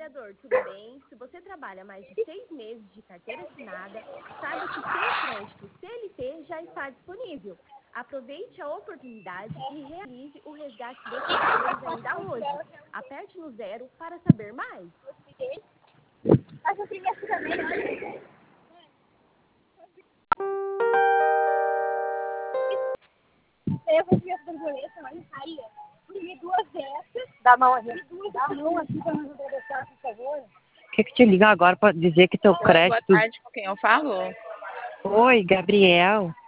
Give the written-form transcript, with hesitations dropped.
trabalhador, tudo bem? Se você trabalha mais de 6 meses de carteira assinada, saiba que seu crédito CLT já está disponível. Aproveite a oportunidade e realize o resgate desses valores ainda hoje. Aperte no 0 para saber mais. Eu vou ver as borboletas lá em Caia. Comi 2 dessas. Dá a mão aqui. Dá a mão aqui para nós atravessar, por favor. Quer que te liga agora para dizer que teu crédito... Boa tarde, com quem eu falo? Oi, Gabriel.